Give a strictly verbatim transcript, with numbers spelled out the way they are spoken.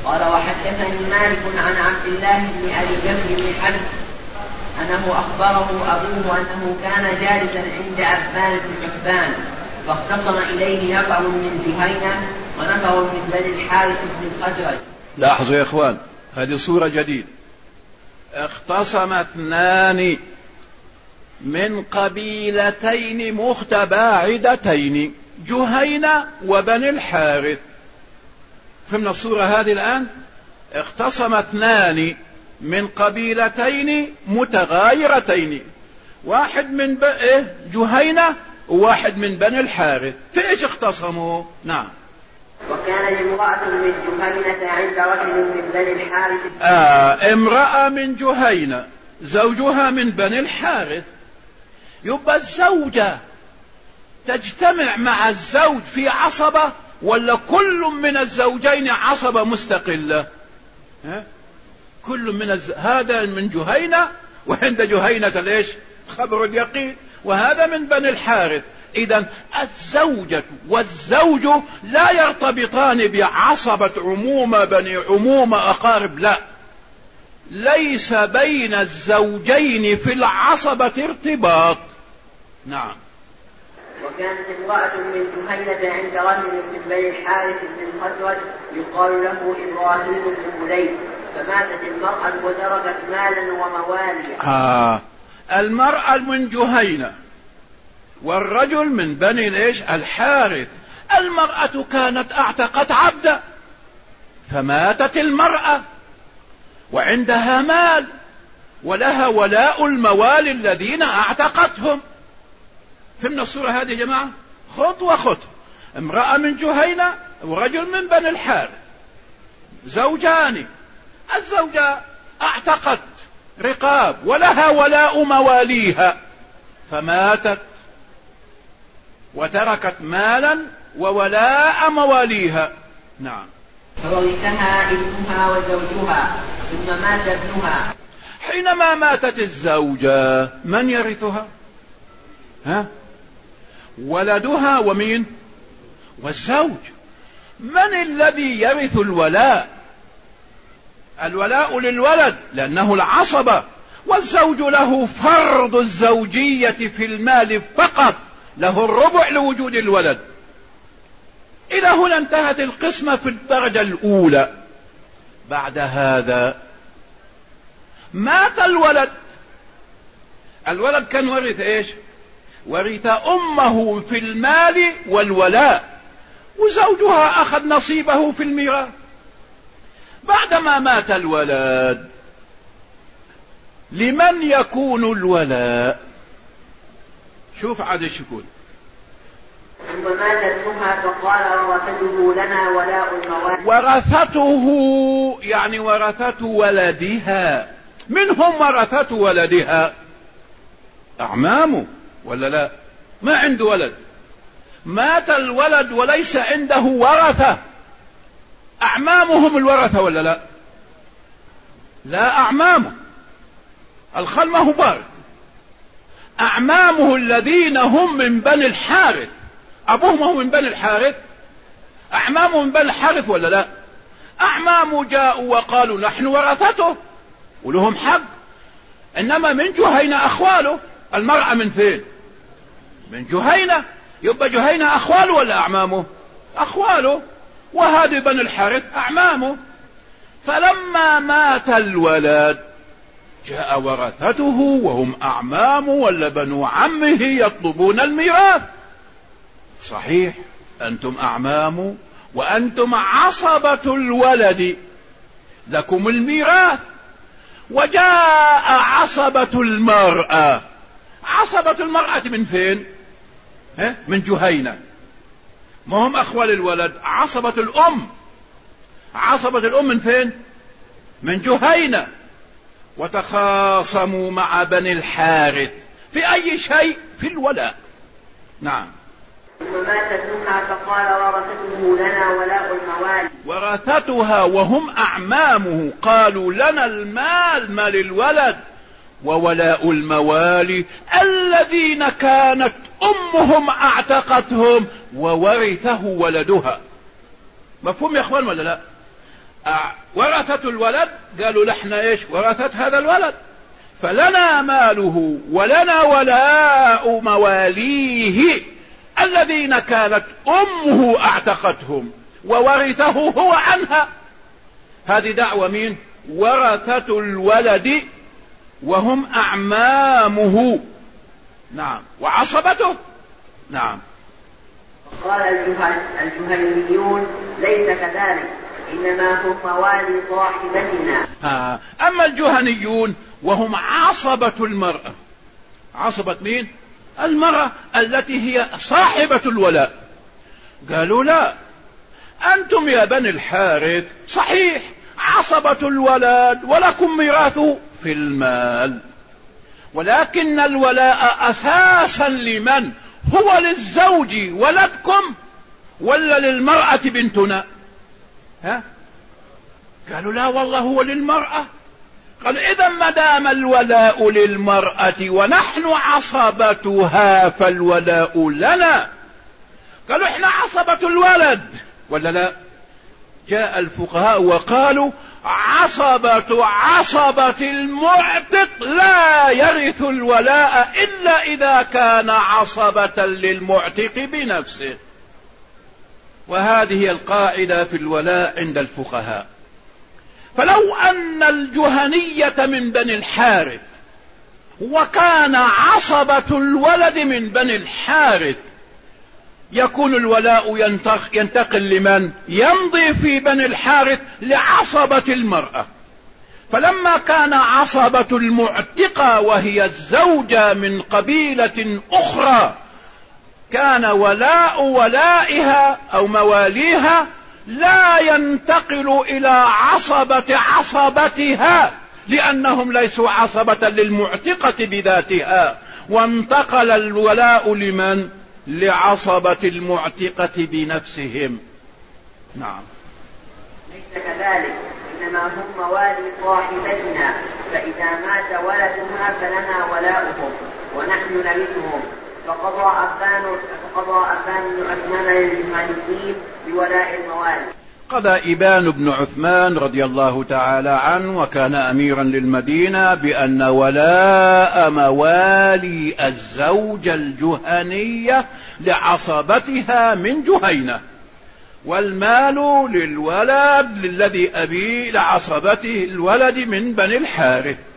قال وحدثني مالك عن عبد الله بن أبي بكر بن حرب أنه أخبره أبوه أنه كان جالسا عند عبان بن عثمان فاختصم إليه نفر من جهينة ونفر من بني الحارث بن الخزرج. لاحظوا يا إخوان، هذه صورة جديدة. اختصم اثنان من قبيلتين متباعدتين، جهينة وبني الحارث. فهمنا الصورة هذه الآن؟ اختصم اثنان من قبيلتين متغايرتين، واحد من جهينة وواحد من بني الحارث. في ايش اختصموا؟ نعم. وكانت امرأة من جهينة عند رجل من بني الحارث. آه امرأة من جهينة زوجها من بني الحارث. يبقى الزوجة تجتمع مع الزوج في عصبة ولا كل من الزوجين عصبة مستقلة؟ ها؟ كل من الز... هذا من جهينة وعند جهينة ليش خبر اليقين، وهذا من بني الحارث. إذن الزوجة والزوج لا يرتبطان بعصبة عمومة بني عمومة أقارب، لا، ليس بين الزوجين في العصبة ارتباط. نعم. وكانت امرأة من جهينة عند رجل من بني الحارث بن الخزرج يقال له إبراهيم بن مليك، فماتت المرأة وتركت مالا ومواليا. آه المرأة من جهينة والرجل من بني ليش الحارث. المرأة كانت اعتقت عبدا فماتت المرأة وعندها مال ولها ولاء الموالي الذين اعتقتهم. فهمنا الصورة هذه يا جماعة؟ خطوة خطوة. امرأة من جهينة ورجل من بني الحارث، زوجان. الزوجة اعتقت رقاب ولها ولاء مواليها فماتت وتركت مالا وولاء مواليها. نعم. فورثها ابنها وزوجها ثم مات ابنها. حينما ماتت الزوجة من يرثها؟ ها؟ ولدها ومين؟ والزوج. من الذي يرث الولاء؟ الولاء للولد لأنه العصبة، والزوج له فرض الزوجية في المال فقط، له الربع لوجود الولد. إلى هنا انتهت القسمة في الدرجة الأولى. بعد هذا مات الولد. الولد كان ورث ايش؟ ورث أمه في المال والولاء، وزوجها أخذ نصيبه في الميراث. بعدما مات الولد لمن يكون الولاء؟ شوف عاد ايش يكون. ثم مات ابنها فقال ورثته لنا ولاء الموالي. ورثته يعني ورثته ولدها. من هم ورثته ولدها؟ أعمامه ولا لا؟ ما عنده ولد، مات الولد وليس عنده ورثة. أعمامهم الورثة ولا لا؟ لا، أعمامه. الخال ما هو بارث. أعمامه الذين هم من بني الحارث، أبوهم هم من بني الحارث، أعمامه من بني الحارث ولا لا؟ أعمامه جاءوا وقالوا نحن ورثته ولهم حق. إنما من جهينة أخواله. المرأة من فين؟ من جهينة. يبقى جهينة أخواله ولا أعمامه؟ أخواله. وهذه بني الحارث أعمامه. فلما مات الولد جاء ورثته وهم أعمامه ولا بنو عمه يطلبون الميراث. صحيح، أنتم أعمامه وأنتم عصبة الولد، لكم الميراث. وجاء عصبة المرأة. عصبة المرأة من فين؟ ها؟ من جهينة. ما هم أخوال الولد. عصبة الأم. عصبة الأم من فين؟ من جهينة. وتخاصموا مع بني الحارث في أي شيء؟ في الولاء. نعم. ثم مات ابنها فقال ورثته لنا ولاء الموالي. ورثتها وهم أعمامه قالوا لنا المال، مال الولد، وولاء الموالي الذين كانت أمهم أعتقتهم وورثه ولدها. مفهوم يا أخوان ولا لا؟ ورثة الولد قالوا نحن ايش ورثة هذا الولد، فلنا ماله ولنا ولاء مواليه الذين كانت أمه اعتقتهم وورثه هو عنها. هذه دعوة مين؟ ورثة الولد وهم أعمامه، نعم، وعصبته، نعم. قال الجهنيون ليس كذلك، إنما هم موالي صاحبتنا. آه. أما الجهنيون وهم عصبة المرأة. عصبة مين؟ المرأة التي هي صاحبة الولاء. قالوا لا، أنتم يا بني الحارث صحيح عصبة الولد ولكم ميراثه في المال، ولكن الولاء أساسا لمن؟ هو للزوج ولدكم ولا للمرأة بنتنا؟ ها؟ قالوا لا والله هو للمرأة. قال إذا ما دام الولاء للمرأة ونحن عصبتها فالولاء لنا. قالوا احنا عصبة الولد ولا لا؟ جاء الفقهاء وقالوا عصبة عصبة المعتق لا يرث الولاء إلا إذا كان عصبة للمعتق بنفسه. وهذه هي القاعدة في الولاء عند الفقهاء. فلو أن الجهنية من بني الحارث وكان عصبة الولد من بني الحارث يكون الولاء ينتقل لمن؟ يمضي في بني الحارث لعصبة المرأة. فلما كان عصبة المعتقة وهي الزوجة من قبيلة أخرى كان ولاء ولائها أو مواليها لا ينتقل إلى عصبة عصبتها، لأنهم ليسوا عصبة للمعتقة بذاتها، وانتقل الولاء لمن؟ لعصبة المعتقة بنفسهم. نعم. ليس كذلك، إنما هم موالي صاحبتنا، فإذا مات ولدها فلنا ولاؤهم ونحن نرثهم. فقضى أبان فقضى أبان بن عثمان للجهنيين بولاء الموالي. قضى إبان بن عثمان رضي الله تعالى عنه وكان أميرا للمدينة بأن ولاء موالي الزوجة الجهنية لعصبتها من جهينة، والمال للولد للذي أبي لعصبته الولد من بني الحارث.